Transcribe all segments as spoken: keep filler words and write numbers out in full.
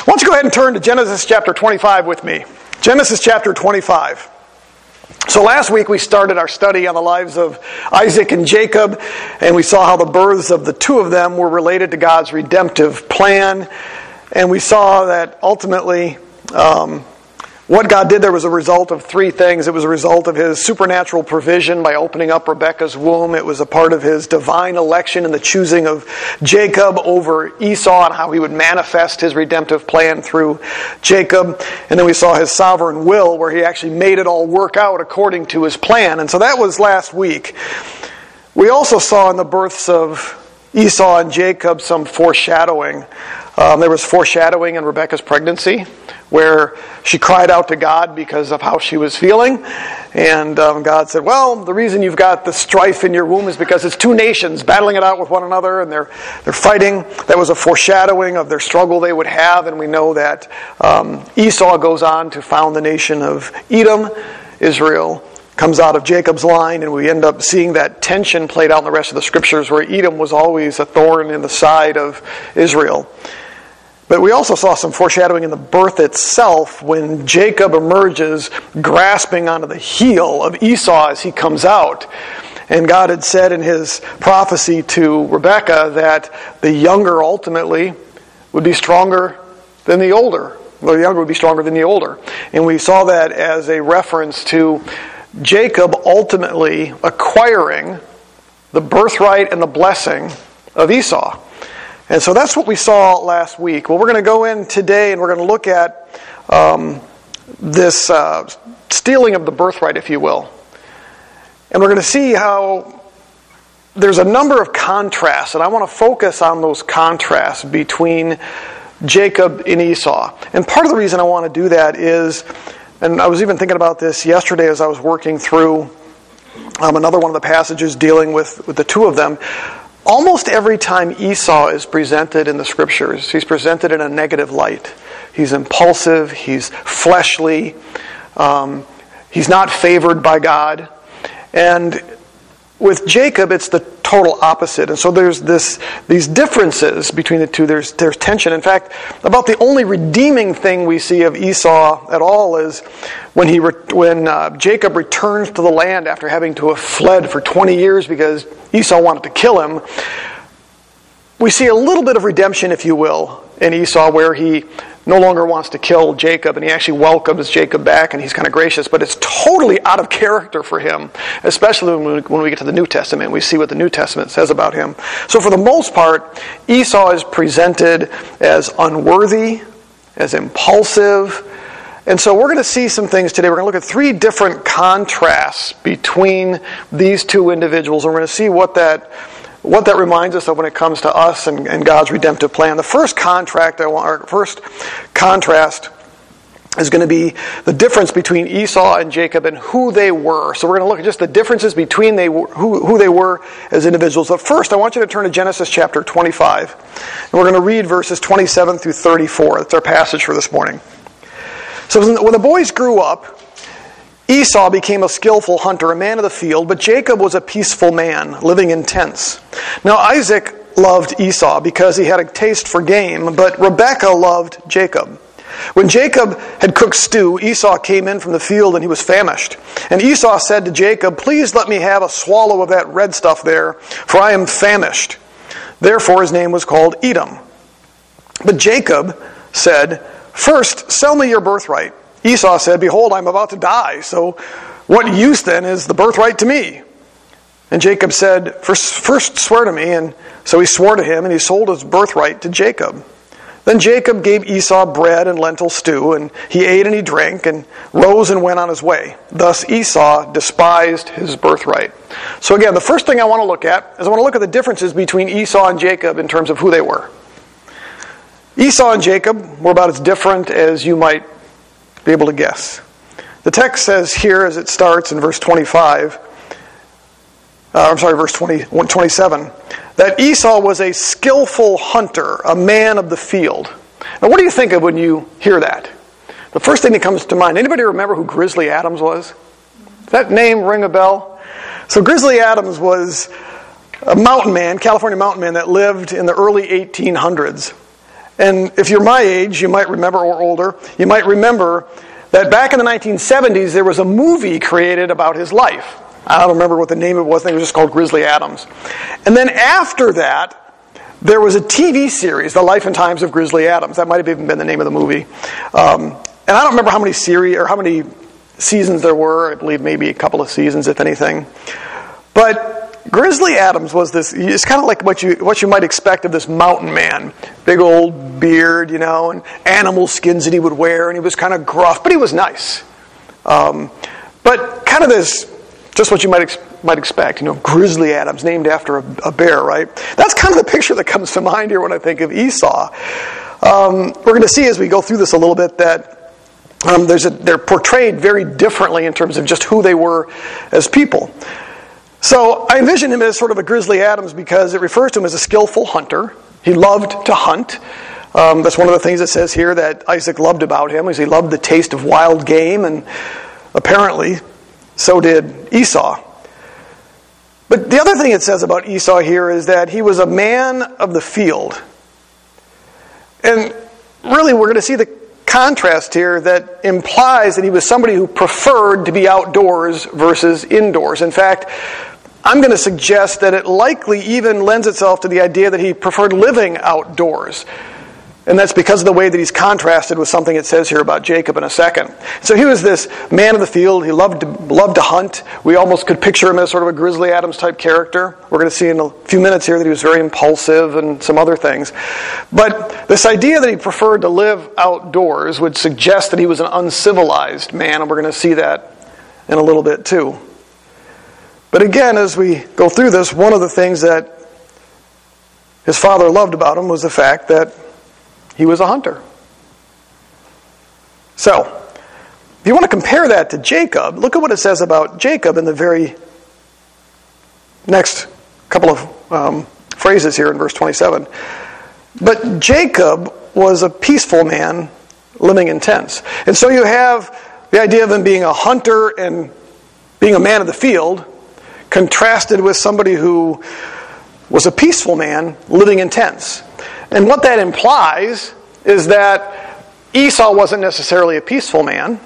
don't you go ahead and turn to Genesis chapter twenty-five with me. Genesis chapter twenty-five. So last week we started our study on the lives of Isaac and Jacob, and we saw how the births of the two of them were related to God's redemptive plan. And we saw that ultimately um, what God did there was a result of three things. It was a result of His supernatural provision by opening up Rebekah's womb. It was a part of His divine election in the choosing of Jacob over Esau and how He would manifest His redemptive plan through Jacob. And then we saw His sovereign will where He actually made it all work out according to His plan. And so that was last week. We also saw in the births of Esau and Jacob some foreshadowing. Um, there was foreshadowing in Rebekah's pregnancy, where she cried out to God because of how she was feeling. And um, God said, well, the reason you've got the strife in your womb is because it's two nations battling it out with one another, and they're they're fighting. That was a foreshadowing of their struggle they would have. And we know that um, Esau goes on to found the nation of Edom. Israel comes out of Jacob's line, and we end up seeing that tension played out in the rest of the scriptures, where Edom was always a thorn in the side of Israel. But we also saw some foreshadowing in the birth itself when Jacob emerges grasping onto the heel of Esau as he comes out. And God had said in His prophecy to Rebekah that the younger ultimately would be stronger than the older. Well, the younger would be stronger than the older. And we saw that as a reference to Jacob ultimately acquiring the birthright and the blessing of Esau. And so that's what we saw last week. Well, we're going to go in today and we're going to look at um, this uh, stealing of the birthright, if you will. And we're going to see how there's a number of contrasts, and I want to focus on those contrasts between Jacob and Esau. And part of the reason I want to do that is, and I was even thinking about this yesterday as I was working through um, another one of the passages dealing with, with the two of them. Almost every time Esau is presented in the scriptures, he's presented in a negative light. He's impulsive, he's fleshly, um, he's not favored by God. And with Jacob, it's the total opposite. And so there's this these differences between the two. There's there's tension. In fact, about the only redeeming thing we see of Esau at all is when he re- when uh, Jacob returns to the land after having to have fled for twenty years because Esau wanted to kill him. We see a little bit of redemption, if you will, in Esau, where he no longer wants to kill Jacob, and he actually welcomes Jacob back, and he's kind of gracious, but it's totally out of character for him, especially when we, when we get to the New Testament. We see what the New Testament says about him. So for the most part, Esau is presented as unworthy, as impulsive, and so we're going to see some things today. We're going to look at three different contrasts between these two individuals, and we're going to see what that what that reminds us of when it comes to us and, and God's redemptive plan. The first contract I want, or first contrast is going to be the difference between Esau and Jacob and who they were. So we're going to look at just the differences between they who, who they were as individuals. But first, I want you to turn to Genesis chapter twenty-five. And we're going to read verses twenty-seven through thirty-four. That's our passage for this morning. So when the boys grew up, Esau became a skillful hunter, a man of the field, but Jacob was a peaceful man, living in tents. Now Isaac loved Esau because he had a taste for game, but Rebekah loved Jacob. When Jacob had cooked stew, Esau came in from the field and he was famished. And Esau said to Jacob, "Please let me have a swallow of that red stuff there, for I am famished." Therefore his name was called Edom. But Jacob said, "First, sell me your birthright." Esau said, "Behold, I'm about to die, so what use then is the birthright to me?" And Jacob said, first, first swear to me. And so he swore to him, and he sold his birthright to Jacob. Then Jacob gave Esau bread and lentil stew, and he ate and he drank, and rose and went on his way. Thus Esau despised his birthright. So again, the first thing I want to look at is I want to look at the differences between Esau and Jacob in terms of who they were. Esau and Jacob were about as different as you might be able to guess. The text says here, as it starts in verse twenty-five, uh, I'm sorry, verse twenty, twenty-seven, that Esau was a skillful hunter, a man of the field. Now, what do you think of when you hear that? The first thing that comes to mind, anybody remember who Grizzly Adams was? Does that name ring a bell? So Grizzly Adams was a mountain man, California mountain man that lived in the early eighteen hundreds. And if you're my age, you might remember, or older, you might remember that back in the nineteen seventies, there was a movie created about his life. I don't remember what the name of it was. I think it was just called Grizzly Adams. And then after that, there was a T V series, The Life and Times of Grizzly Adams. That might have even been the name of the movie. Um, and I don't remember how many series or how many seasons there were. I believe maybe a couple of seasons, if anything. But Grizzly Adams was this, it's kind of like what you what you might expect of this mountain man. Big old beard, you know, and animal skins that he would wear, and he was kind of gruff, but he was nice. Um, but kind of this, just what you might expect. might expect, you know, Grizzly Adams, named after a, a bear, right? That's kind of the picture that comes to mind here when I think of Esau. Um, we're going to see as we go through this a little bit that um, there's a, they're portrayed very differently in terms of just who they were as people. So I envision him as sort of a Grizzly Adams because it refers to him as a skillful hunter. He loved to hunt. Um, that's one of the things it says here that Isaac loved about him, is he loved the taste of wild game, and apparently so did Esau. But the other thing it says about Esau here is that he was a man of the field. And really we're going to see the contrast here that implies that he was somebody who preferred to be outdoors versus indoors. In fact, I'm going to suggest that it likely even lends itself to the idea that he preferred living outdoors. And that's because of the way that he's contrasted with something it says here about Jacob in a second. So he was this man of the field. He loved to, loved to hunt. We almost could picture him as sort of a Grizzly Adams type character. We're going to see in a few minutes here that he was very impulsive and some other things. But this idea that he preferred to live outdoors would suggest that he was an uncivilized man, and we're going to see that in a little bit too. But again, as we go through this, one of the things that his father loved about him was the fact that he was a hunter. So, if you want to compare that to Jacob, look at what it says about Jacob in the very next couple of um, phrases here in verse twenty-seven. But Jacob was a peaceful man living in tents. And so you have the idea of him being a hunter and being a man of the field contrasted with somebody who was a peaceful man living in tents. And what that implies is that Esau wasn't necessarily a peaceful man.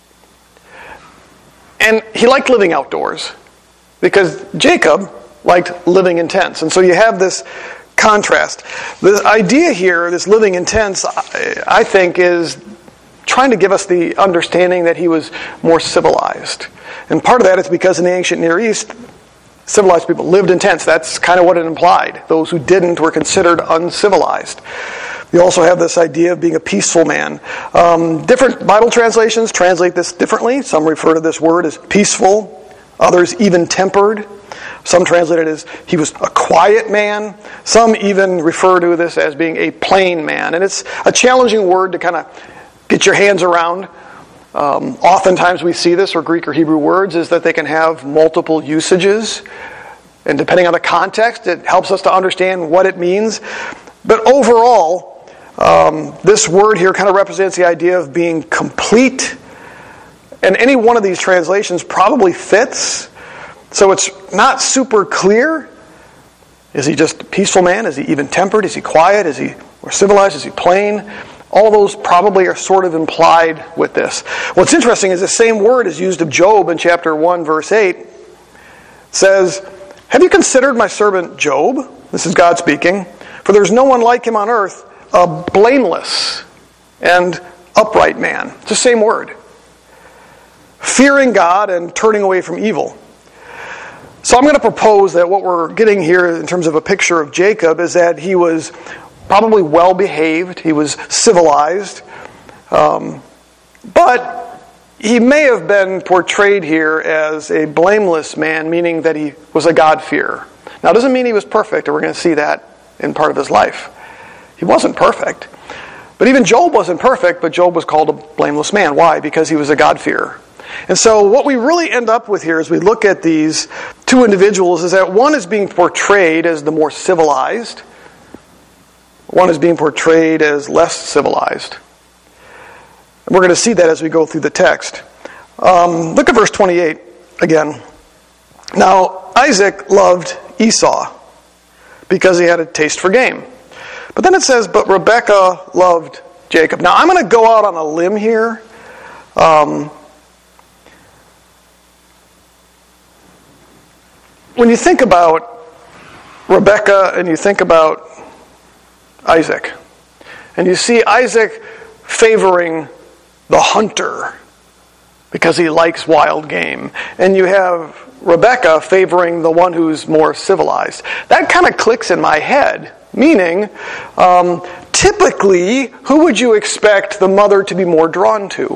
And he liked living outdoors because Jacob liked living in tents. And so you have this contrast. The idea here, this living in tents, I think, is trying to give us the understanding that he was more civilized. And part of that is because in the ancient Near East, civilized people lived in tents. That's kind of what it implied. Those who didn't were considered uncivilized. You also have this idea of being a peaceful man. Um, different Bible translations translate this differently. Some refer to this word as peaceful. Others even-tempered. Some translate it as he was a quiet man. Some even refer to this as being a plain man. And it's a challenging word to kind of get your hands around. Um, oftentimes we see this, or Greek or Hebrew words, is that they can have multiple usages. And depending on the context, it helps us to understand what it means. But overall, um, this word here kind of represents the idea of being complete. And any one of these translations probably fits. So it's not super clear. Is he just a peaceful man? Is he even-tempered? Is he quiet? Is he more civilized? Is he plain? All those probably are sort of implied with this. What's interesting is the same word is used of Job in chapter one, verse eight. It says, "Have you considered my servant Job?" This is God speaking. "For there's no one like him on earth, a blameless and upright man." It's the same word. Fearing God and turning away from evil. So I'm going to propose that what we're getting here in terms of a picture of Jacob is that he was probably well-behaved, he was civilized, um, but he may have been portrayed here as a blameless man, meaning that he was a God-fearer. Now, it doesn't mean he was perfect, and we're going to see that in part of his life. He wasn't perfect. But even Job wasn't perfect, but Job was called a blameless man. Why? Because he was a God-fearer. And so what we really end up with here as we look at these two individuals is that one is being portrayed as the more civilized. One is being portrayed as less civilized. And we're going to see that as we go through the text. Um, look at verse twenty-eight again. "Now Isaac loved Esau because he had a taste for game, But then it says, but Rebekah loved Jacob. Now, I'm going to go out on a limb here. Um, when you think about Rebekah and you think about Isaac, and you see Isaac favoring the hunter because he likes wild game, and you have Rebekah favoring the one who's more civilized. That kind of clicks in my head, meaning, um, typically, who would you expect the mother to be more drawn to?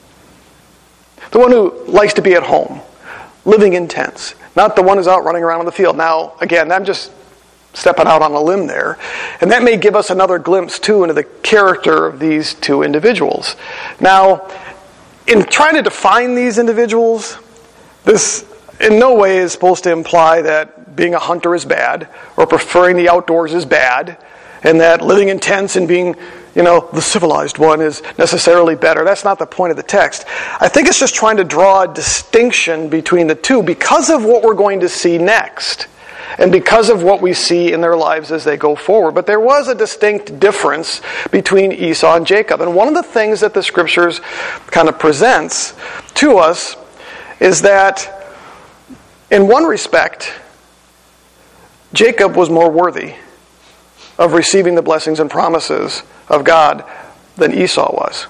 The one who likes to be at home, living in tents, not the one who's out running around in the field. Now, again, I'm just stepping out on a limb there. And that may give us another glimpse, too, into the character of these two individuals. Now, in trying to define these individuals, this in no way is supposed to imply that being a hunter is bad, or preferring the outdoors is bad, and that living in tents and being, you know, the civilized one is necessarily better. That's not the point of the text. I think it's just trying to draw a distinction between the two because of what we're going to see next, and because of what we see in their lives as they go forward. But there was a distinct difference between Esau and Jacob. And one of the things that the Scriptures kind of presents to us is that in one respect, Jacob was more worthy of receiving the blessings and promises of God than Esau was.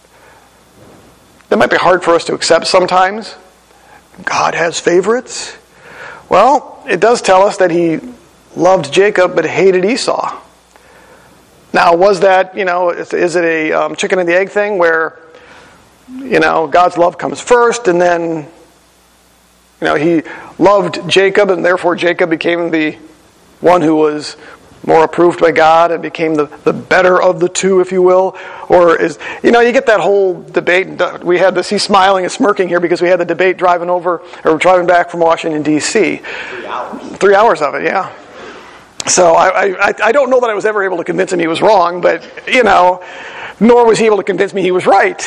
That might be hard for us to accept sometimes. God has favorites. Well, it does tell us that he loved Jacob but hated Esau. Now, was that, you know, is, is it a um, chicken and the egg thing where, you know, God's love comes first and then, you know, he loved Jacob and therefore Jacob became the one who was more approved by God and became the, the better of the two, if you will? Or is, you know, you get that whole debate. We had this, he's smiling and smirking here because we had the debate driving over, or driving back from Washington, D C Three hours. Three hours of it, yeah. So I, I, I don't know that I was ever able to convince him he was wrong, but, you know, nor was he able to convince me he was right.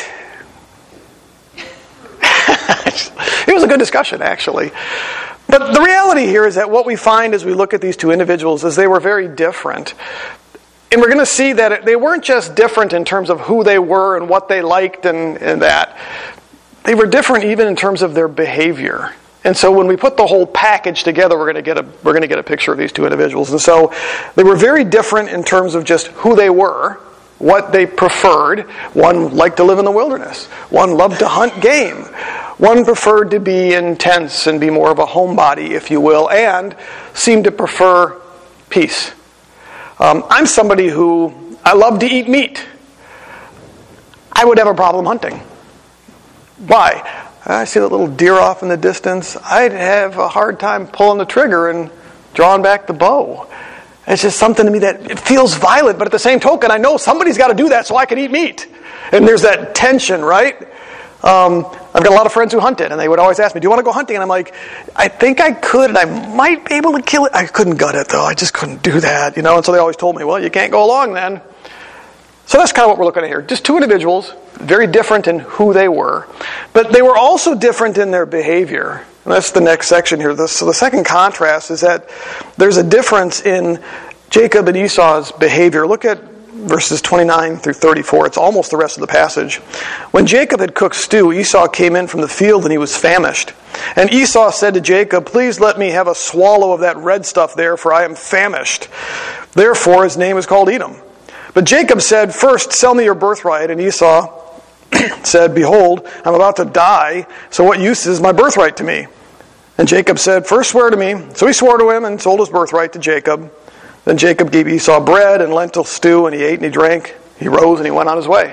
It was a good discussion, actually. But the reality here is that what we find as we look at these two individuals is they were very different. And we're going to see that they weren't just different in terms of who they were and what they liked and, and that. They were different even in terms of their behavior. And so when we put the whole package together, we're going to get a we're going to get a picture of these two individuals. And so they were very different in terms of just who they were, what they preferred. One liked to live in the wilderness. One loved to hunt game. One preferred to be in tents and be more of a homebody, if you will, and seemed to prefer peace. Um, I'm somebody who, I love to eat meat. I would have a problem hunting. Why? I see that little deer off in the distance. I'd have a hard time pulling the trigger and drawing back the bow. It's just something to me that it feels violent, but at the same token, I know somebody's got to do that so I can eat meat. And there's that tension, right? Um, I've got a lot of friends who hunted, and they would always ask me, do you want to go hunting? And I'm like, I think I could, and I might be able to kill it. I couldn't gut it, though. I just couldn't do that, you know. And so they always told me, well, you can't go along then. So that's kind of what we're looking at here. Just two individuals, very different in who they were. But they were also different in their behavior. And that's the next section here. So the second contrast is that there's a difference in Jacob and Esau's behavior. Look at verses twenty-nine through thirty-four. It's almost the rest of the passage. When Jacob had cooked stew, Esau came in from the field and he was famished. And Esau said to Jacob, please let me have a swallow of that red stuff there, for I am famished. Therefore his name is called Edom. But Jacob said, first sell me your birthright. And Esau said, behold, I'm about to die, so what use is my birthright to me? And Jacob said, first swear to me. So he swore to him and sold his birthright to Jacob. Then Jacob gave Esau bread and lentil stew, and he ate and he drank. He rose and he went on his way.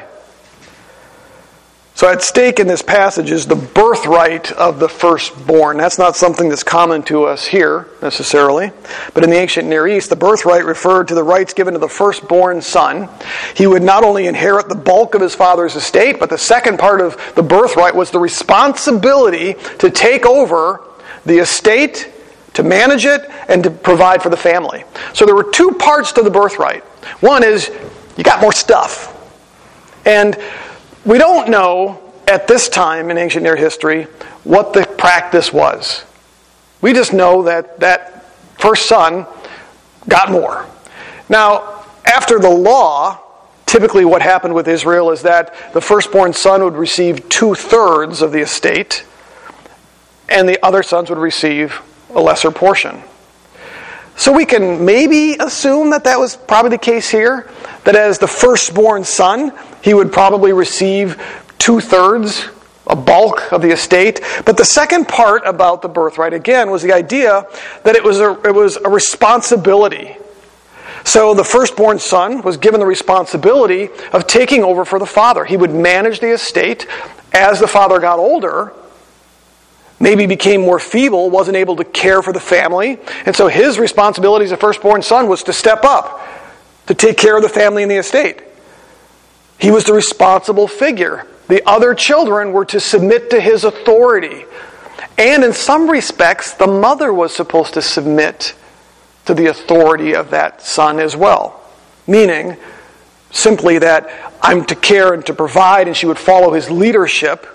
So at stake in this passage is the birthright of the firstborn. That's not something that's common to us here, necessarily. But in the ancient Near East, the birthright referred to the rights given to the firstborn son. He would not only inherit the bulk of his father's estate, but the second part of the birthright was the responsibility to take over the estate, to manage it, and to provide for the family. So there were two parts to the birthright. One is, you got more stuff. And we don't know at this time in ancient Near history what the practice was. We just know that that first son got more. Now, after the law, typically what happened with Israel is that the firstborn son would receive two-thirds of the estate, and the other sons would receive a lesser portion. So we can maybe assume that that was probably the case here, that as the firstborn son, he would probably receive two-thirds, a bulk of the estate. But the second part about the birthright, again, was the idea that it was a, it was a responsibility. So the firstborn son was given the responsibility of taking over for the father. He would manage the estate. As the father got older, maybe became more feeble, wasn't able to care for the family. And so his responsibility as a firstborn son was to step up, to take care of the family and the estate. He was the responsible figure. The other children were to submit to his authority. And in some respects, the mother was supposed to submit to the authority of that son as well. Meaning, simply that I'm to care and to provide, and she would follow his leadership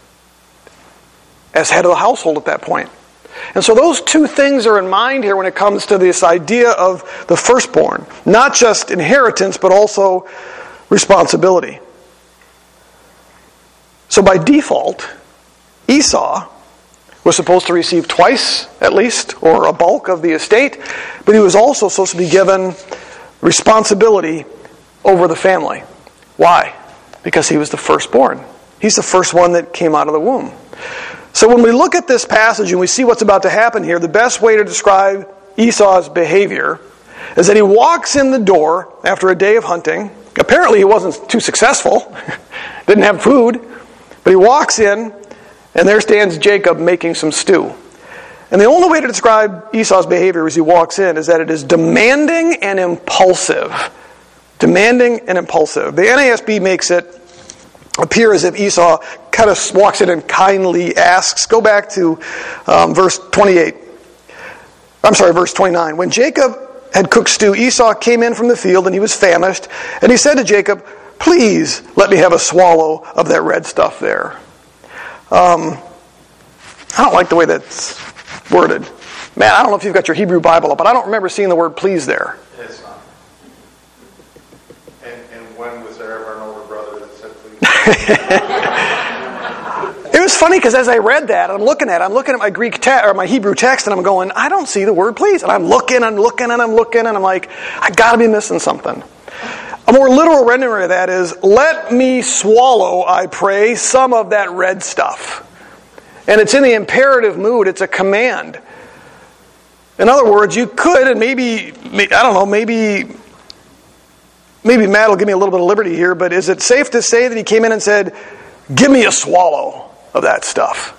as head of the household at that point. And so those two things are in mind here when it comes to this idea of the firstborn. Not just inheritance, but also responsibility. So by default, Esau was supposed to receive twice, at least, or a bulk of the estate, but he was also supposed to be given responsibility over the family. Why? Because he was the firstborn. He's the first one that came out of the womb. So when we look at this passage and we see what's about to happen here, the best way to describe Esau's behavior is that he walks in the door after a day of hunting. Apparently he wasn't too successful, didn't have food, but he walks in, and there stands Jacob making some stew. And the only way to describe Esau's behavior as he walks in is that it is demanding and impulsive. Demanding and impulsive. The N A S B makes it appear as if Esau kind of walks in and kindly asks. Go back to um, verse twenty-eight. I'm sorry, verse twenty-nine. When Jacob had cooked stew, Esau came in from the field, and he was famished. And he said to Jacob, "Please let me have a swallow of that red stuff there." Um, I don't like the way that's worded. Man, I don't know if you've got your Hebrew Bible up, but I don't remember seeing the word please there. It's not. And, and when was there ever an older brother that said please? It was funny because as I read that, I'm looking at it, I'm looking at my Greek text or my Hebrew text, and I'm going, I don't see the word please. And I'm looking, I'm looking, and I'm looking, and I'm like, I got to be missing something. A more literal rendering of that is, let me swallow, I pray, some of that red stuff. And it's in the imperative mood. It's a command. In other words, you could, and maybe, I don't know, maybe, maybe Matt will give me a little bit of liberty here, but is it safe to say that he came in and said, give me a swallow of that stuff?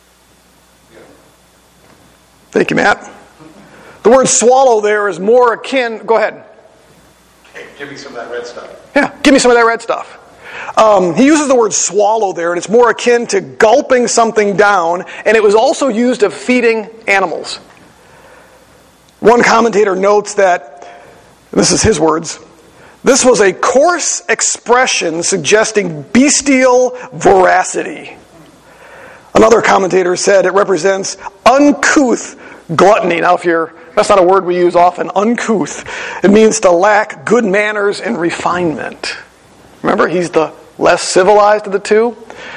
Thank you, Matt. The word swallow there is more akin, go ahead. Hey, give me some of that red stuff. Yeah, give me some of that red stuff. Um, he uses the word swallow there, and it's more akin to gulping something down, and it was also used of feeding animals. One commentator notes that, this is his words, this was a coarse expression suggesting bestial voracity. Another commentator said it represents uncouth gluttony. Now, if you're That's not a word we use often, uncouth. It means to lack good manners and refinement. Remember, he's the less civilized of the two.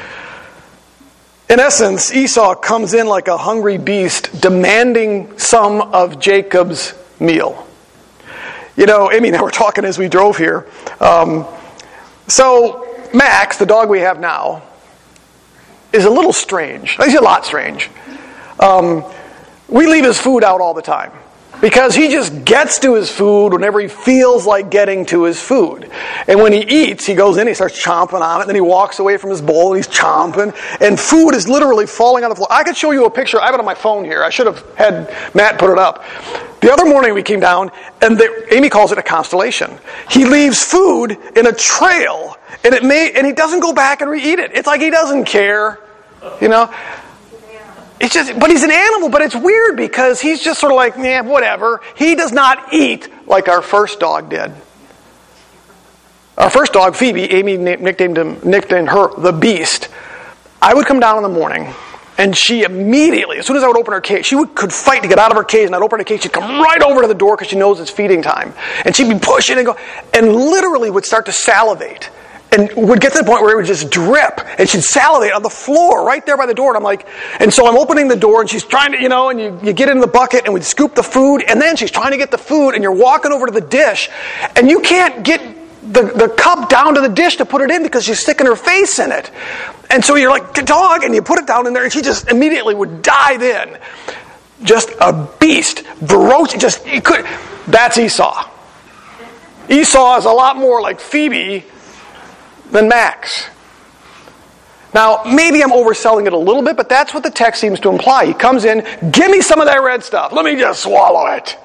In essence, Esau comes in like a hungry beast, demanding some of Jacob's meal. You know, Amy and I were talking as we drove here. Um, so, Max, the dog we have now, is a little strange. He's a lot strange. Um, we leave his food out all the time. Because he just gets to his food whenever he feels like getting to his food. And when he eats, he goes in, he starts chomping on it, and then he walks away from his bowl, and he's chomping. And food is literally falling on the floor. I could show you a picture. I have it on my phone here. I should have had Matt put it up. The other morning we came down, and the, Amy calls it a constellation. He leaves food in a trail, and it may, and he doesn't go back and re-eat it. It's like he doesn't care, you know. It's just, but he's an animal, but it's weird because he's just sort of like, yeah, whatever. He does not eat like our first dog did. Our first dog, Phoebe, Amy nicknamed him, nicknamed her the Beast. I would come down in the morning, And she immediately, as soon as I would open her cage, she would, could fight to get out of her cage, and I'd open her cage, she'd come right over to the door because she knows it's feeding time. And she'd be pushing and go, and literally would start to salivate. And would get to the point where it would just drip, and she'd salivate on the floor right there by the door. And I'm like, and so I'm opening the door, and she's trying to, you know, and you, you get in the bucket, and we'd scoop the food, and then she's trying to get the food, and you're walking over to the dish, and you can't get the, the cup down to the dish to put it in because she's sticking her face in it. And so you're like, dog, and you put it down in there, and she just immediately would dive in. Just a beast. Ferocious. Just, you could. That's Esau. Esau is a lot more like Phoebe than Max. Now, maybe I'm overselling it a little bit, but that's what the text seems to imply. He comes in, give me some of that red stuff. Let me just swallow it.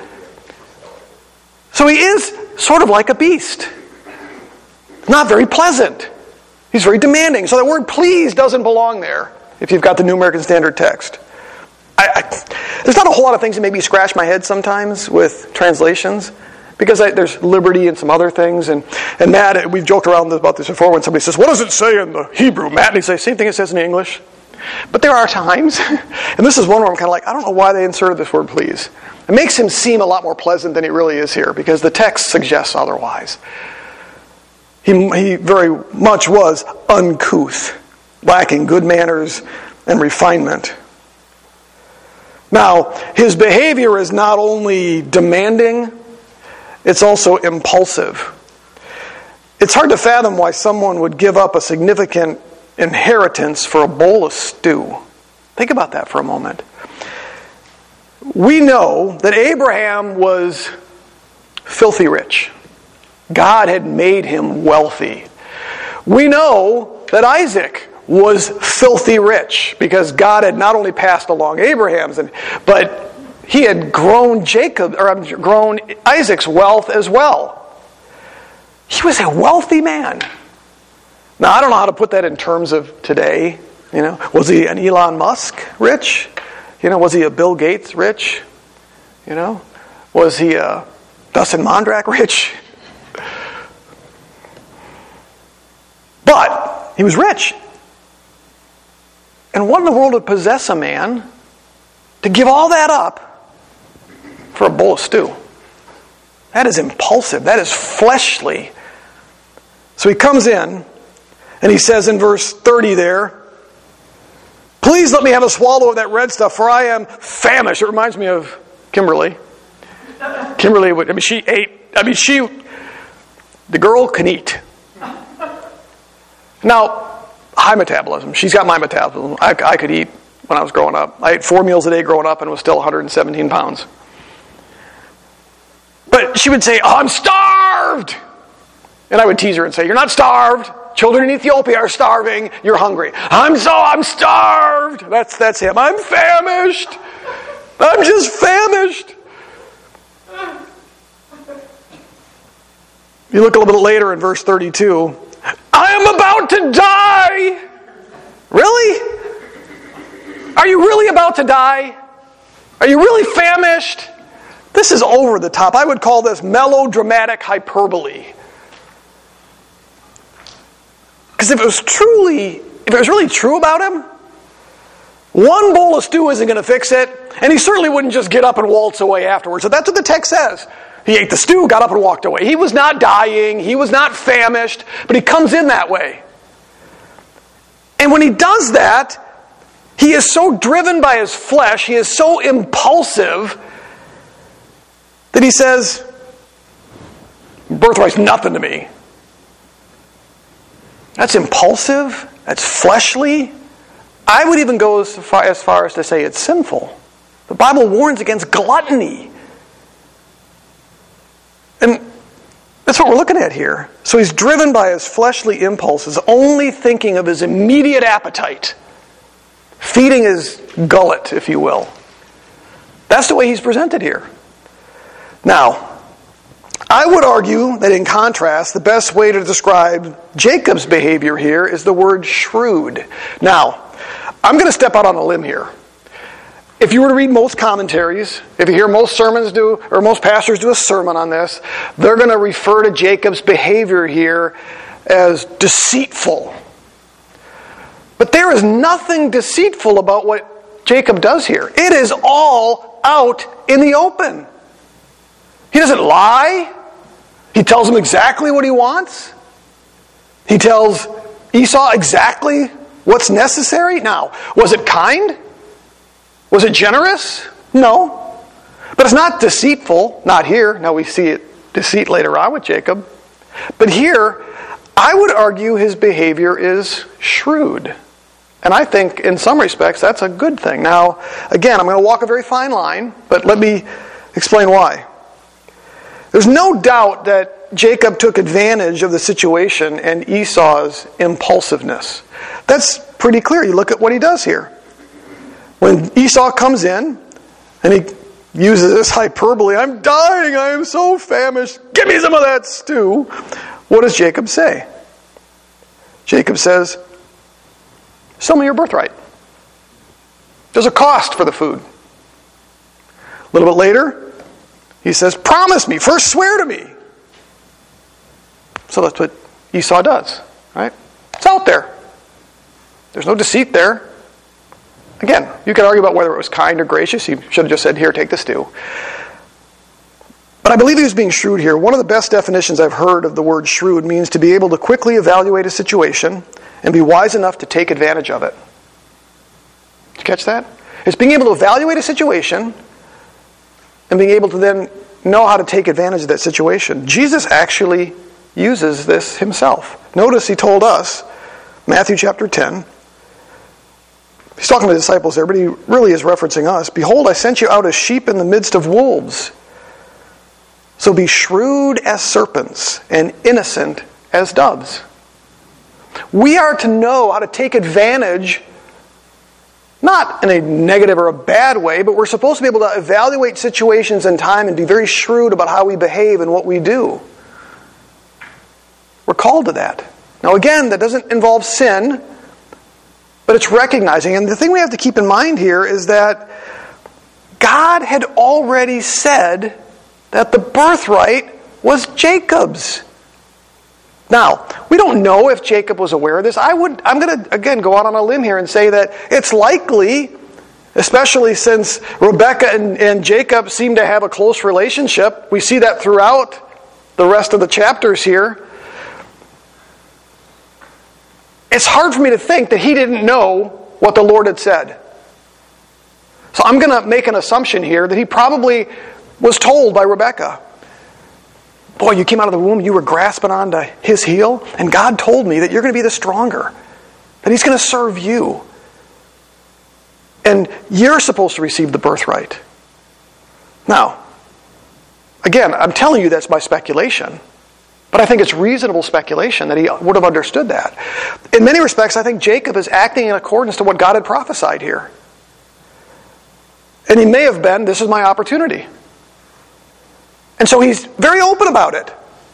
So he is sort of like a beast. Not very pleasant. He's very demanding. So that word please doesn't belong there if you've got the New American Standard Text. I, I, there's not a whole lot of things that make me scratch my head sometimes with translations. Because I, there's liberty and some other things. And, and Matt, we've joked around about this before when somebody says, what does it say in the Hebrew, Matt? And he says, same thing it says in English. But there are times, and this is one where I'm kind of like, I don't know why they inserted this word please. It makes him seem a lot more pleasant than he really is here, because the text suggests otherwise. He, he very much was uncouth, lacking good manners and refinement. Now, his behavior is not only demanding, it's also impulsive. It's hard to fathom why someone would give up a significant inheritance for a bowl of stew. Think about that for a moment. We know that Abraham was filthy rich. God had made him wealthy. We know that Isaac was filthy rich because God had not only passed along Abraham's, but he had grown Jacob, or grown Isaac's wealth as well. He was a wealthy man. Now, I don't know how to put that in terms of today. You know, was he an Elon Musk rich? You know, was he a Bill Gates rich? You know, was he a Dustin Mondrak rich? But he was rich. And what in the world would possess a man to give all that up for a bowl of stew? That is impulsive. That is fleshly. So he comes in, and he says in verse thirty there, please let me have a swallow of that red stuff, for I am famished. It reminds me of Kimberly. Kimberly would, I mean, she ate, I mean, she, the girl can eat. Now, high metabolism. She's got my metabolism. I, I could eat when I was growing up. I ate four meals a day growing up and was still one hundred seventeen pounds. But she would say, oh, I'm starved. And I would tease her and say, you're not starved. Children in Ethiopia are starving. You're hungry. I'm so, I'm starved. That's, that's him. I'm famished. I'm just famished. You look a little bit later in verse thirty-two. I am about to die. Really? Are you really about to die? Are you really famished? This is over the top. I would call this melodramatic hyperbole. Because if it was truly, if it was really true about him, one bowl of stew isn't going to fix it, and he certainly wouldn't just get up and waltz away afterwards. So that's what the text says. He ate the stew, got up and walked away. He was not dying, he was not famished, but he comes in that way. And when he does that, he is so driven by his flesh, he is so impulsive, that he says, birthright's nothing to me. That's impulsive. That's fleshly. I would even go as far, as far as to say it's sinful. The Bible warns against gluttony. And that's what we're looking at here. So he's driven by his fleshly impulses, only thinking of his immediate appetite. Feeding his gullet, if you will. That's the way he's presented here. Now, I would argue that in contrast, the best way to describe Jacob's behavior here is the word shrewd. Now, I'm going to step out on a limb here. If you were to read most commentaries, if you hear most sermons do, or most pastors do a sermon on this, they're going to refer to Jacob's behavior here as deceitful. But there is nothing deceitful about what Jacob does here. It is all out in the open. He doesn't lie. He tells him exactly what he wants. He tells Esau exactly what's necessary. Now, was it kind? Was it generous? No. But it's not deceitful. Not here. Now we see it deceit later on with Jacob. But here, I would argue his behavior is shrewd. And I think, in some respects, that's a good thing. Now, again, I'm going to walk a very fine line, but let me explain why. There's no doubt that Jacob took advantage of the situation and Esau's impulsiveness. That's pretty clear. You look at what he does here. When Esau comes in, and he uses this hyperbole, I'm dying, I am so famished, give me some of that stew. What does Jacob say? Jacob says, sell me your birthright. There's a cost for the food. A little bit later, he says, promise me, first swear to me. So that's what Esau does, right? It's out there. There's no deceit there. Again, you could argue about whether it was kind or gracious. He should have just said, here, take the stew. But I believe he was being shrewd here. One of the best definitions I've heard of the word shrewd means to be able to quickly evaluate a situation and be wise enough to take advantage of it. Did you catch that? It's being able to evaluate a situation and being able to then know how to take advantage of that situation. Jesus actually uses this himself. Notice he told us, Matthew chapter ten, he's talking to the disciples there, but he really is referencing us. Behold, I sent you out as sheep in the midst of wolves. So be shrewd as serpents and innocent as doves. We are to know how to take advantage, not in a negative or a bad way, but we're supposed to be able to evaluate situations in time and be very shrewd about how we behave and what we do. We're called to that. Now again, that doesn't involve sin, but it's recognizing. And the thing we have to keep in mind here is that God had already said that the birthright was Jacob's. Now, we don't know if Jacob was aware of this. I would, I'm going to, again, go out on a limb here and say that it's likely, especially since Rebekah and, and Jacob seem to have a close relationship. We see that throughout the rest of the chapters here. It's hard for me to think that he didn't know what the Lord had said. So I'm going to make an assumption here that he probably was told by Rebekah, boy, you came out of the womb, you were grasping onto his heel, and God told me that you're going to be the stronger, that he's going to serve you. And you're supposed to receive the birthright. Now, again, I'm telling you that's by speculation. But I think it's reasonable speculation that he would have understood that. In many respects, I think Jacob is acting in accordance to what God had prophesied here. And he may have been, this is my opportunity. And so he's very open about it.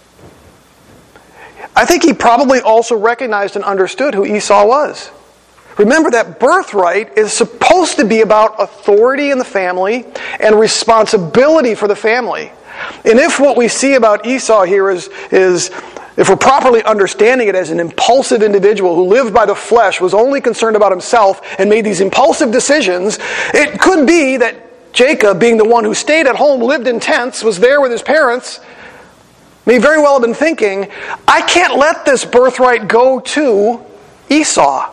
I think he probably also recognized and understood who Esau was. Remember that birthright is supposed to be about authority in the family and responsibility for the family. And if what we see about Esau here is, is, if we're properly understanding it as an impulsive individual who lived by the flesh, was only concerned about himself, and made these impulsive decisions, it could be that Jacob, being the one who stayed at home, lived in tents, was there with his parents, may very well have been thinking, I can't let this birthright go to Esau.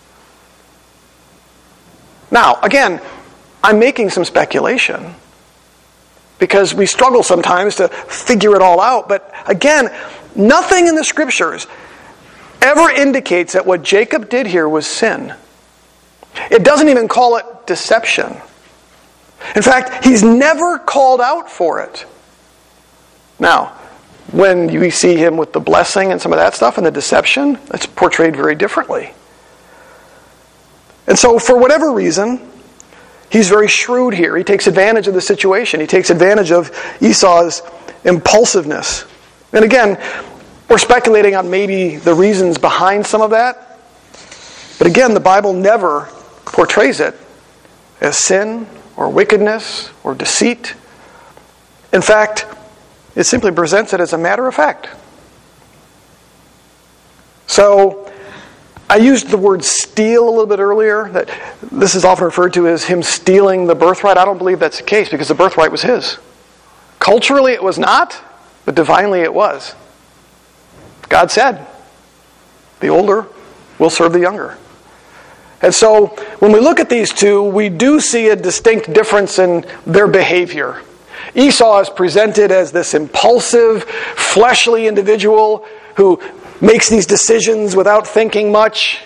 Now, again, I'm making some speculation, because we struggle sometimes to figure it all out. But again, nothing in the Scriptures ever indicates that what Jacob did here was sin. It doesn't even call it deception. In fact, he's never called out for it. Now, when you see him with the blessing and some of that stuff and the deception, it's portrayed very differently. And so, for whatever reason, he's very shrewd here. He takes advantage of the situation. He takes advantage of Esau's impulsiveness. And again, we're speculating on maybe the reasons behind some of that. But again, the Bible never portrays it as sin or wickedness or deceit. In fact, it simply presents it as a matter of fact. So, I used the word steal a little bit earlier, that this is often referred to as him stealing the birthright. I don't believe that's the case because the birthright was his. Culturally it was not, but divinely it was. God said, the older will serve the younger. And so when we look at these two, we do see a distinct difference in their behavior. Esau is presented as this impulsive, fleshly individual who makes these decisions without thinking much,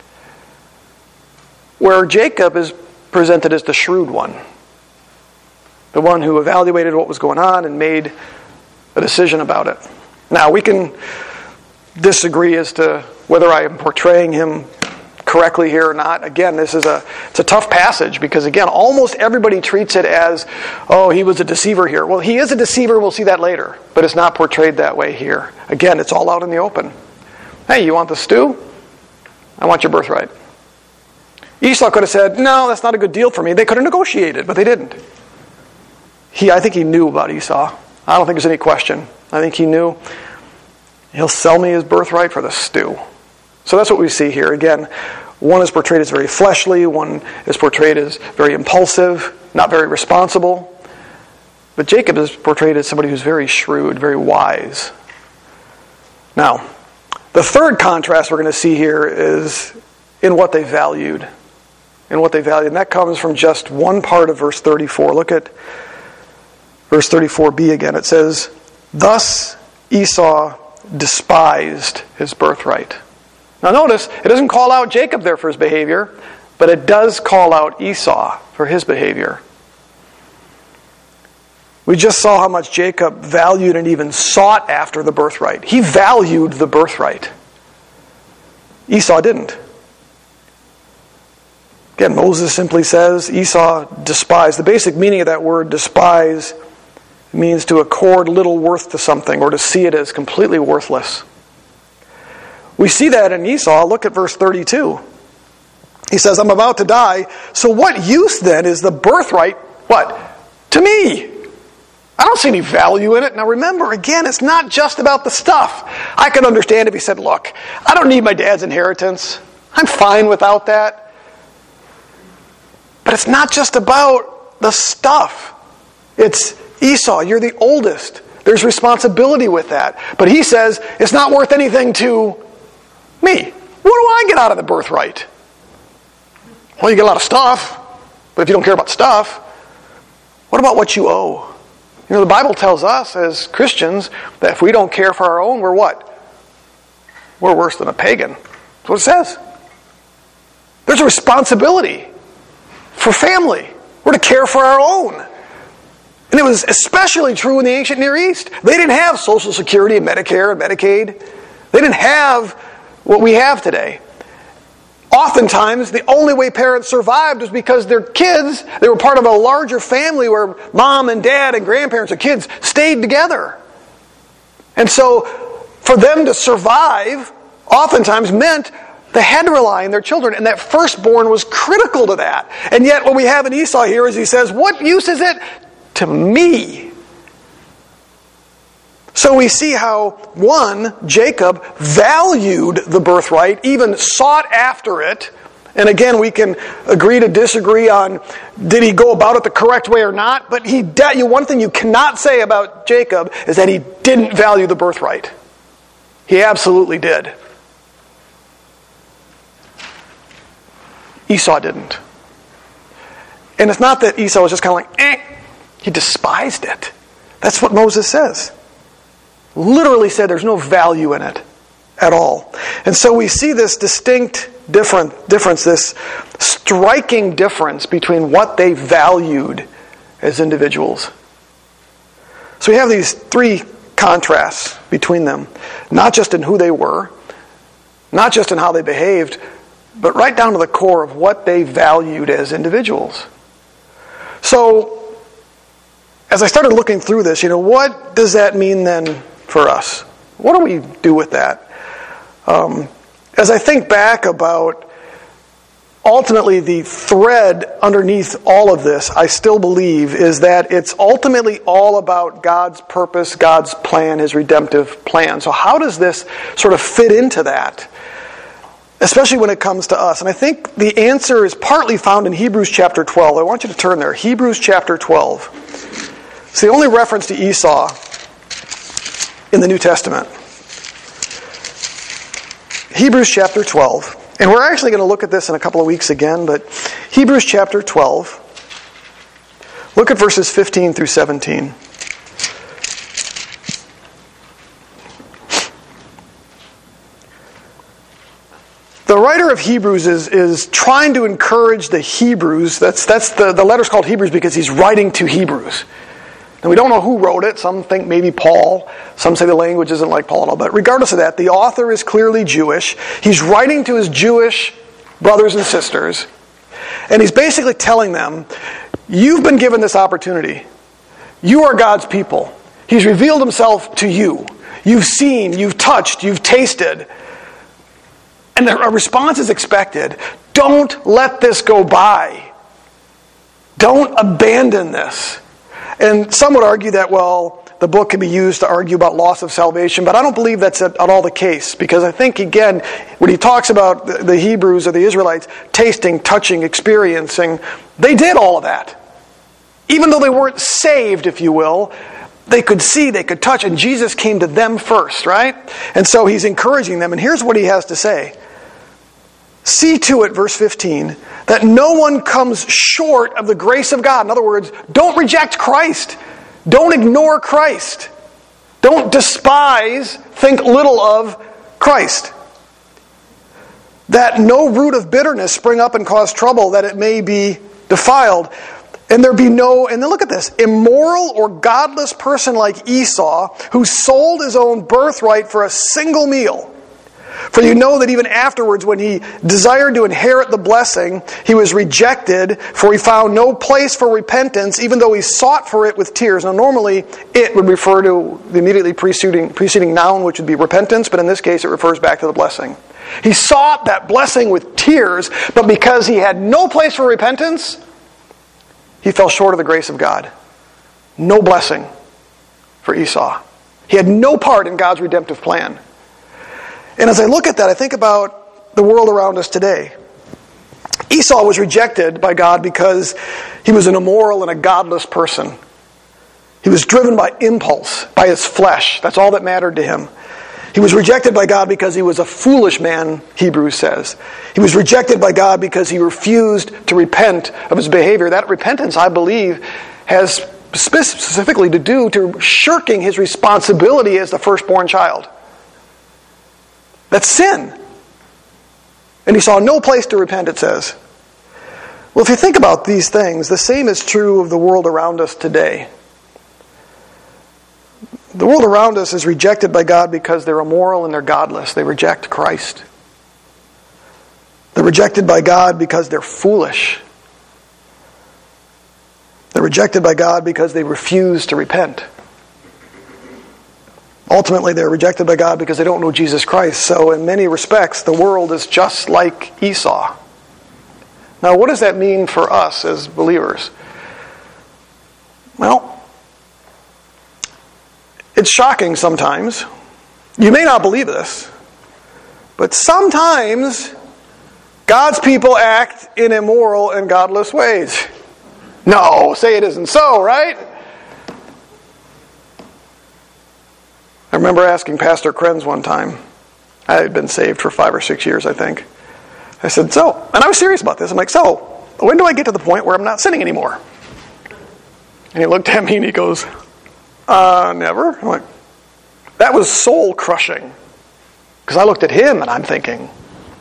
where Jacob is presented as the shrewd one, the one who evaluated what was going on and made a decision about it. Now, we can disagree as to whether I am portraying him correctly here or not. Again, this is a it's a tough passage because, again, almost everybody treats it as, oh, he was a deceiver here. Well, he is a deceiver, we'll see that later, but it's not portrayed that way here. Again, it's all out in the open. Hey, you want the stew? I want your birthright. Esau could have said, no, that's not a good deal for me. They could have negotiated, but they didn't. He, I think he knew about Esau. I don't think there's any question. I think he knew he'll sell me his birthright for the stew. So that's what we see here. Again, one is portrayed as very fleshly, one is portrayed as very impulsive, not very responsible. But Jacob is portrayed as somebody who's very shrewd, very wise. Now, the third contrast we're going to see here is in what they valued. In what they valued. And that comes from just one part of verse thirty-four. Look at verse thirty-four b again. It says, thus Esau despised his birthright. Now notice, it doesn't call out Jacob there for his behavior, but it does call out Esau for his behavior. We just saw how much Jacob valued and even sought after the birthright. He valued the birthright. Esau didn't. Again, Moses simply says Esau despised. The basic meaning of that word despise means to accord little worth to something or to see it as completely worthless. We see that in Esau. Look at verse thirty-two. He says, I'm about to die, so what use then is the birthright, what? To me. I don't see any value in it. Now remember, again, it's not just about the stuff. I could understand if he said, look, I don't need my dad's inheritance. I'm fine without that. But it's not just about the stuff. It's Esau, you're the oldest. There's responsibility with that. But he says, it's not worth anything to me. What do I get out of the birthright? Well, you get a lot of stuff, but if you don't care about stuff, what about what you owe? You know, the Bible tells us as Christians that if we don't care for our own, we're what? We're worse than a pagan. That's what it says. There's a responsibility for family. We're to care for our own. And it was especially true in the ancient Near East. They didn't have Social Security and Medicare and Medicaid. They didn't have what we have today. Oftentimes, the only way parents survived was because their kids, they were part of a larger family where mom and dad and grandparents and kids stayed together. And so, for them to survive, oftentimes meant they had to rely on their children. And that firstborn was critical to that. And yet, what we have in Esau here is he says, what use is it to me? So we see how, one, Jacob valued the birthright, even sought after it. And again, we can agree to disagree on did he go about it the correct way or not. But he, one thing you cannot say about Jacob is that he didn't value the birthright. He absolutely did. Esau didn't. And it's not that Esau was just kind of like, eh. He despised it. That's what Moses says. Literally said there's no value in it at all. And so we see this distinct different difference, this striking difference between what they valued as individuals. So we have these three contrasts between them, not just in who they were, not just in how they behaved, but right down to the core of what they valued as individuals. So, as I started looking through this, you know, what does that mean then for us? What do we do with that? Um, as I think back about ultimately the thread underneath all of this, I still believe is that it's ultimately all about God's purpose, God's plan, His redemptive plan. So how does this sort of fit into that? especially when it comes to us. And I think the answer is partly found in Hebrews chapter twelve. I want you to turn there. Hebrews chapter twelve. It's the only reference to Esau in the New Testament. Hebrews chapter twelve. And we're actually going to look at this in a couple of weeks again, but Hebrews chapter twelve. Look at verses fifteen through seventeen. The writer of Hebrews is, is trying to encourage the Hebrews. That's, that's the, the letter's called Hebrews because he's writing to Hebrews. And we don't know who wrote it. Some think maybe Paul. Some say the language isn't like Paul and all. But regardless of that, the author is clearly Jewish. He's writing to his Jewish brothers and sisters. And he's basically telling them, you've been given this opportunity. You are God's people. He's revealed himself to you. You've seen, you've touched, you've tasted. And a response is expected. Don't let this go by. Don't abandon this. And some would argue that, well, the book can be used to argue about loss of salvation, but I don't believe that's at all the case. Because I think, again, when he talks about the Hebrews or the Israelites tasting, touching, experiencing, they did all of that. Even though they weren't saved, if you will, they could see, they could touch, and Jesus came to them first, right? And so he's encouraging them, and here's what he has to say. See to it, verse fifteen, that no one comes short of the grace of God. In other words, don't reject Christ. Don't ignore Christ. Don't despise, think little of Christ. That no root of bitterness spring up and cause trouble, that it may be defiled. And there be no, and then look at this, immoral or godless person like Esau, who sold his own birthright for a single meal. For you know that even afterwards, when he desired to inherit the blessing, he was rejected, for he found no place for repentance, even though he sought for it with tears. Now normally, it would refer to the immediately preceding, preceding noun, which would be repentance, but in this case it refers back to the blessing. He sought that blessing with tears, but because he had no place for repentance, he fell short of the grace of God. No blessing for Esau. He had no part in God's redemptive plan. And as I look at that, I think about the world around us today. Esau was rejected by God because he was an immoral and a godless person. He was driven by impulse, by his flesh. That's all that mattered to him. He was rejected by God because he was a foolish man, Hebrews says. He was rejected by God because he refused to repent of his behavior. That repentance, I believe, has specifically to do to shirking his responsibility as the firstborn child. That's sin. And he saw no place to repent, it says. Well, if you think about these things, the same is true of the world around us today. The world around us is rejected by God because they're immoral and they're godless. They reject Christ. They're rejected by God because they're foolish. They're rejected by God because they refuse to repent. Ultimately, they're rejected by God because they don't know Jesus Christ. So in many respects, the world is just like Esau. Now, what does that mean for us as believers? Well, it's shocking sometimes. You may not believe this, but sometimes God's people act in immoral and godless ways. No, say it isn't so, right? I remember asking Pastor Krenz one time. I had been saved for five or six years, I think. I said, so, and I was serious about this. I'm like, so, when do I get to the point where I'm not sinning anymore? And he looked at me and he goes, uh, never. I'm like, that was soul crushing. Because I looked at him and I'm thinking,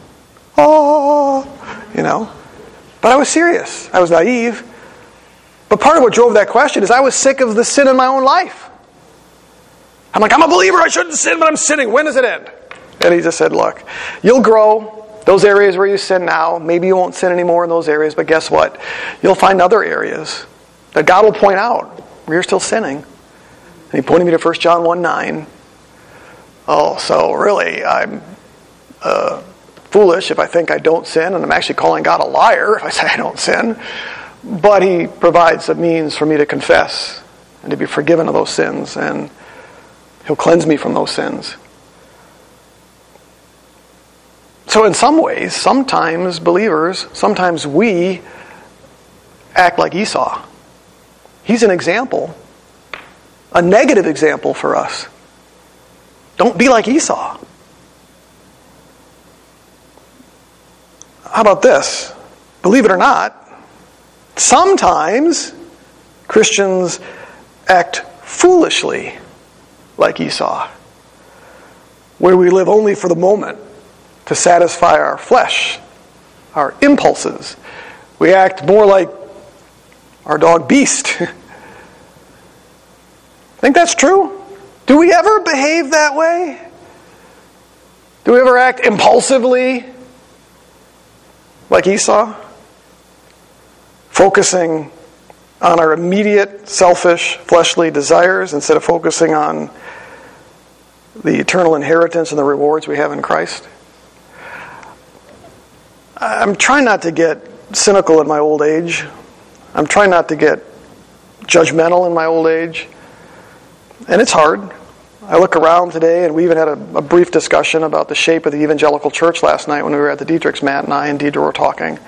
oh, you know. But I was serious. I was naive. But part of what drove that question is I was sick of the sin in my own life. I'm like, I'm a believer, I shouldn't sin, but I'm sinning. When does it end? And he just said, look, you'll grow. Those areas where you sin now, maybe you won't sin anymore in those areas, but guess what? You'll find other areas that God will point out where you're still sinning. And he pointed me to First John one nine. Oh, so really, I'm uh, foolish if I think I don't sin, and I'm actually calling God a liar if I say I don't sin. But he provides a means for me to confess and to be forgiven of those sins, and he'll cleanse me from those sins. So So in some ways, sometimes believers, sometimes we act like Esau. He's an example, a negative example for us. Don't be like Esau. How about this? Believe it or not, sometimes Christians act foolishly like Esau, where we live only for the moment to satisfy our flesh, our impulses. We act more like our dog Beast. Think that's true? Do we ever behave that way? Do we ever act impulsively like Esau? Focusing on our immediate, selfish, fleshly desires instead of focusing on the eternal inheritance and the rewards we have in Christ? I'm trying not to get cynical in my old age. I'm trying not to get judgmental in my old age. And it's hard. I look around today, and we even had a, a brief discussion about the shape of the evangelical church last night when we were at the Dietrichs. Matt and I and Deidre were talking.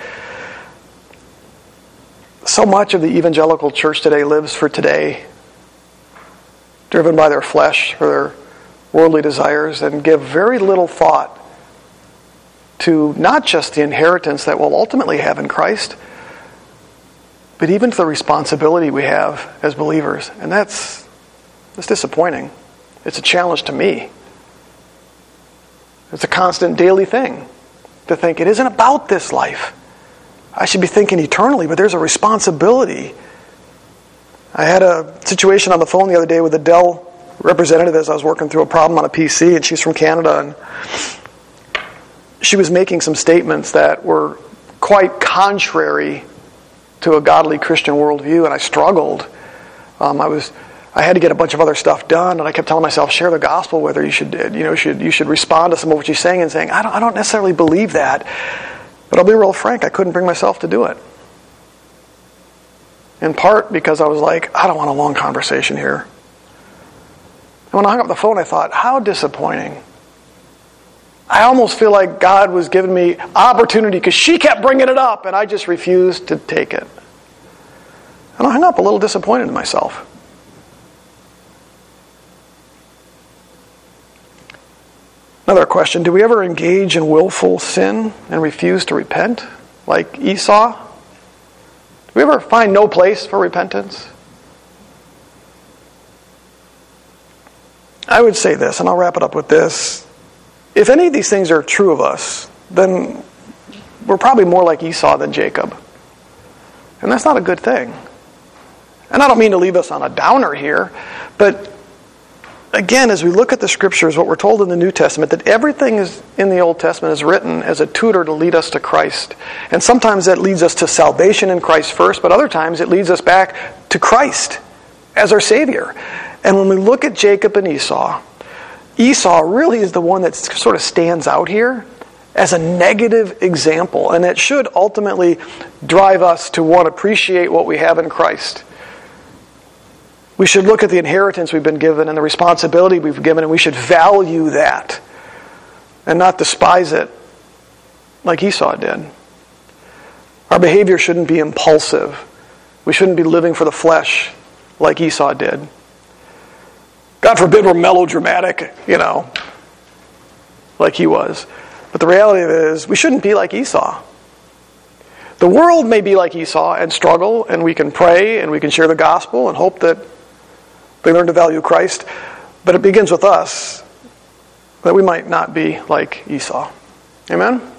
So much of the evangelical church today lives for today, driven by their flesh, for their worldly desires, and give very little thought to not just the inheritance that we'll ultimately have in Christ, but even to the responsibility we have as believers. And that's, that's disappointing. It's a challenge to me. It's a constant daily thing to think it isn't about this life. I should be thinking eternally, but there's a responsibility. I had a situation on the phone the other day with a Dell representative as I was working through a problem on a P C, and she's from Canada, and she was making some statements that were quite contrary to a godly Christian worldview, and I struggled. Um, I was, I had to get a bunch of other stuff done, and I kept telling myself, share the gospel with her. You should, you know, should you should respond to some of what she's saying, and saying, I don't, I don't necessarily believe that, but I'll be real frank, I couldn't bring myself to do it. In part because I was like, I don't want a long conversation here. And when I hung up the phone, I thought, how disappointing. I almost feel like God was giving me opportunity because she kept bringing it up and I just refused to take it. And I hung up a little disappointed in myself. Another question, do we ever engage in willful sin and refuse to repent like Esau? Do we ever find no place for repentance? I would say this, and I'll wrap it up with this. If any of these things are true of us, then we're probably more like Esau than Jacob. And that's not a good thing. And I don't mean to leave us on a downer here, but again, as we look at the Scriptures, what we're told in the New Testament, that everything is in the Old Testament is written as a tutor to lead us to Christ. And sometimes that leads us to salvation in Christ first, but other times it leads us back to Christ as our Savior. And when we look at Jacob and Esau, Esau really is the one that sort of stands out here as a negative example, and that should ultimately drive us to want to appreciate what we have in Christ. We should look at the inheritance we've been given and the responsibility we've given, and we should value that and not despise it like Esau did. Our behavior shouldn't be impulsive. We shouldn't be living for the flesh like Esau did. God forbid we're melodramatic, you know, like he was. But the reality of it is, we shouldn't be like Esau. The world may be like Esau and struggle, and we can pray, and we can share the gospel, and hope that they learn to value Christ. But it begins with us, that we might not be like Esau. Amen?